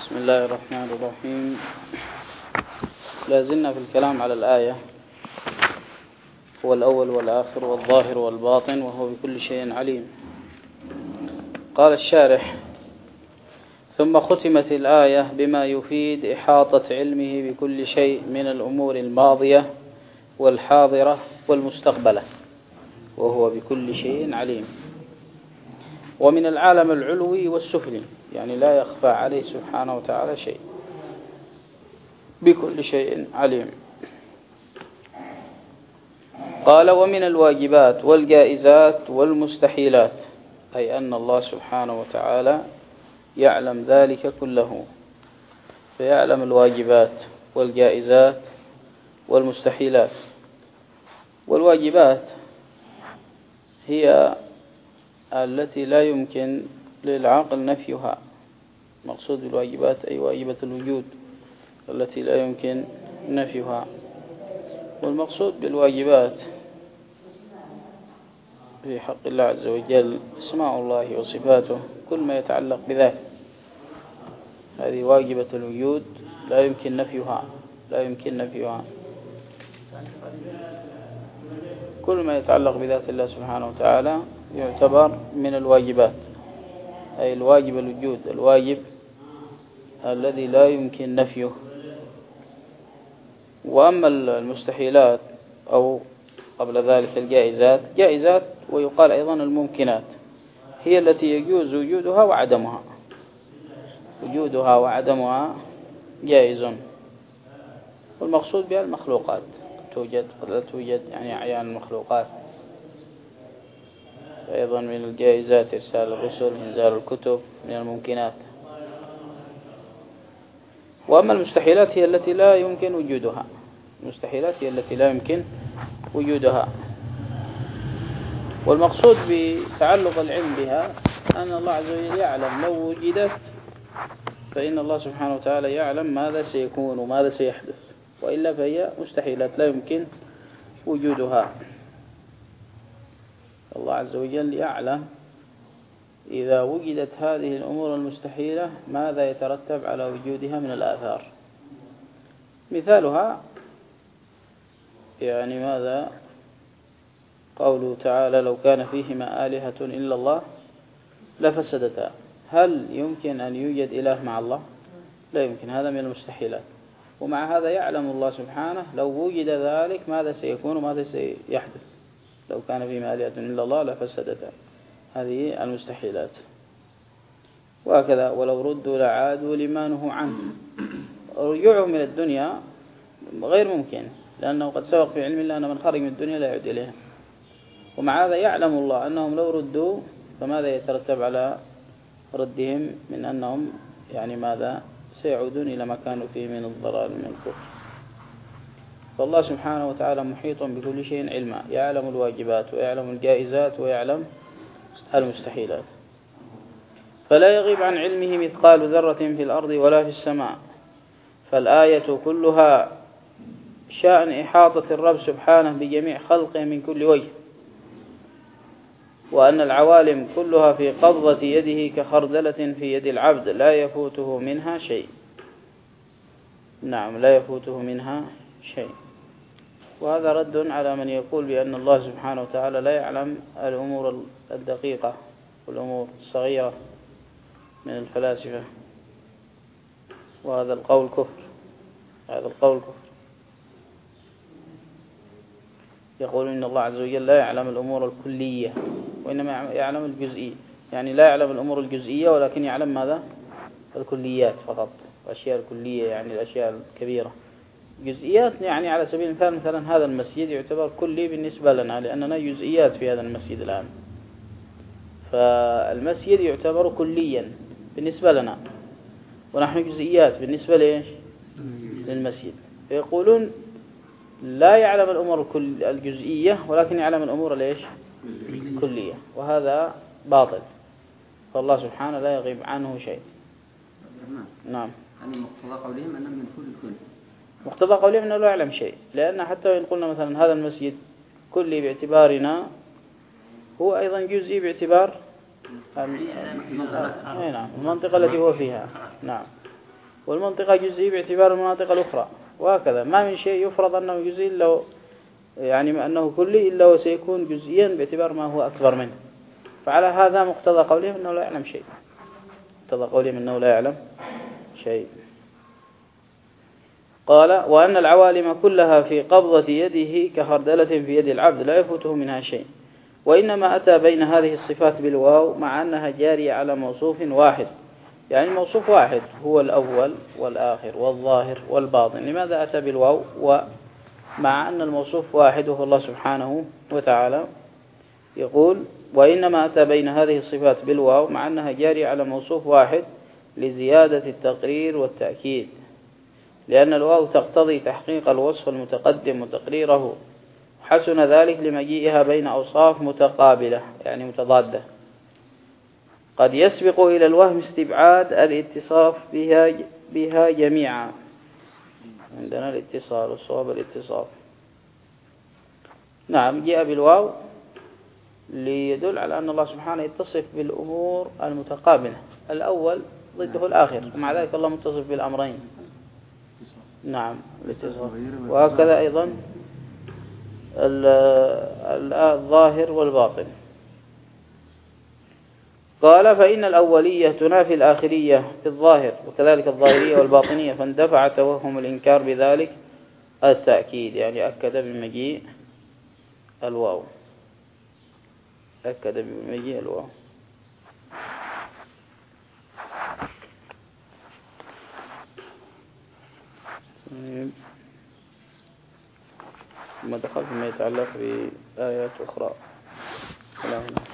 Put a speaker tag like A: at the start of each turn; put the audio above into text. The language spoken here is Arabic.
A: بسم الله الرحمن الرحيم. لا زلنا في الكلام على الآية: هو الأول والآخر والظاهر والباطن وهو بكل شيء عليم. قال الشارح: ثم ختمت الآية بما يفيد إحاطة علمه بكل شيء من الأمور الماضية والحاضرة والمستقبلة وهو بكل شيء عليم، ومن العالم العلوي والسفلي، يعني لا يخفى عليه سبحانه وتعالى شيء، بكل شيء عليم. قال: ومن الواجبات والجائزات والمستحيلات، أي أن الله سبحانه وتعالى يعلم ذلك كله، فيعلم الواجبات والجائزات والمستحيلات. والواجبات هي التي لا يمكن للعقل نفيها. مقصود بالواجبات أي واجبة الوجود التي لا يمكن نفيها. والمقصود بالواجبات في حق الله عز وجل اسماء الله وصفاته، كل ما يتعلق بذاته، هذه واجبة الوجود لا يمكن نفيها، لا يمكن نفيها. كل ما يتعلق بذات الله سبحانه وتعالى يعتبر من الواجبات، أي الواجب الوجود، الواجب الذي لا يمكن نفيه. وأما المستحيلات أو قبل ذلك الجائزات، جائزات ويقال أيضا الممكنات، هي التي يجوز وجودها وعدمها. وجودها وعدمها جائز. والمقصود بها المخلوقات، توجد قد لا توجد، يعني أعيان المخلوقات. أيضا من الجائزات إرسال الرسل، إنزال الكتب، من الممكنات. وأما المستحيلات هي التي لا يمكن وجودها. المستحيلات هي التي لا يمكن وجودها. والمقصود بتعلق العلم بها أن الله عز وجل يعلم لو وجدت، فإن الله سبحانه وتعالى يعلم ماذا سيكون وماذا سيحدث، وإلا فهي مستحيلات لا يمكن وجودها. الله عز وجل يعلم إذا وجدت هذه الأمور المستحيلة ماذا يترتب على وجودها من الآثار. مثالها يعني ماذا؟ قوله تعالى: لو كان فيهما آلهة إلا الله لفسدتا. هل يمكن أن يوجد إله مع الله؟ لا يمكن، هذا من المستحيلات. ومع هذا يعلم الله سبحانه لو وجد ذلك ماذا سيكون وماذا سيحدث. لو كان فيهما آلهة إلا الله لفسدتا، هذه المستحيلات. وهكذا: ولو ردوا لعادوا لما نهوا عنه. رجوعهم من الدنيا غير ممكن، لأنه قد سبق في علم الله أن من خرج من الدنيا لا يعود إليها. ومع هذا يعلم الله أنهم لو ردوا فماذا يترتب على ردهم من أنهم يعني ماذا سيعودون إلى ما كانوا فيه من الضلال من الكفر. فالله سبحانه وتعالى محيط بكل شيء علما، يعلم الواجبات ويعلم الجائزات ويعلم المستحيلات. فلا يغيب عن علمه مثقال ذرة في الأرض ولا في السماء. فالآية كلها شأن إحاطة الرب سبحانه بجميع خلقه من كل وجه، وأن العوالم كلها في قبضة يده كخردلة في يد العبد لا يفوته منها شيء. نعم، لا يفوته منها شيء. وهذا رد على من يقول بأن الله سبحانه وتعالى لا يعلم الأمور الدقيقة والأمور الصغيرة من الفلاسفة. وهذا القول كفر، هذا القول كفر. يقولون إن الله عز وجل لا يعلم الأمور الكلية وإنما يعلم الجزئية، يعني لا يعلم الأمور الجزئية ولكن يعلم ماذا؟ الكليات فقط، الأشياء الكلية يعني الأشياء الكبيرة. جزئيات يعني على سبيل المثال مثلا هذا المسجد يعتبر كلي بالنسبة لنا لأننا جزئيات في هذا المسجد الآن، فالمسجد يعتبر كليا بالنسبة لنا ونحن جزئيات بالنسبة لإيش؟ للمسجد. فيقولون لا يعلم الأمور الجزئية ولكن يعلم الأمور ليش؟ كلية. وهذا باطل، فالله سبحانه لا يغيب عنه شيء. نعم.
B: يعني مقتضى قولهم أنه من كل كل.
A: مقتضى قولهم أنه لا يعلم شيء، لأن حتى وإن قلنا مثلا هذا المسجد كلي باعتبارنا هو أيضا جزئي باعتبار المنطقة التي هو فيها. نعم. والمنطقة جزئي باعتبار المناطق الأخرى، وهكذا ما من شيء يفرض أنه جزئي إلا يعني أنه كلي إلا وسيكون جزئيا باعتبار ما هو أكبر منه. فعلى هذا مقتضى قولهم أنه لا يعلم شيء، مقتضى قولهم أنه لا يعلم شيء. قال وأن العوالم كلها في قبضة يده كخردلة في يد العبد لا يفوته منها شيء، وإنما أتى بين هذه الصفات بالواو مع أنها جارية على موصوف واحد، يعني الموصوف واحد هو الأول والآخر والظاهر والباطن. لماذا أتى بالواو ومع أن الموصوف واحد وهو الله سبحانه وتعالى؟ يقول وإنما أتى بين هذه الصفات بالواو مع أنها جارية على موصوف واحد لزيادة التقرير والتأكيد، لأن الواو تقتضي تحقيق الوصف المتقدم وتقريره، حسن ذلك لمجيئها بين أوصاف متقابلة يعني متضادة، قد يسبق إلى الوهم استبعاد الاتصاف بها جميعا. عندنا الاتصال والصواب الاتصاف. نعم جاء بالواو ليدل على أن الله سبحانه يتصف بالأمور المتقابلة، الأول ضده الآخر، ومع ذلك الله متصف بالأمرين. نعم الاتصاف. وهكذا أيضا الظاهر والباطن. قال فإن الأولية تنافي الآخرية في الظاهر، وكذلك الظاهرية والباطنية، فاندفع توهم الإنكار بذلك التأكيد، يعني أكد بمجيء الواو، أكد بمجيء الواو. ثم دخل فيما يتعلق بآيات أخرى.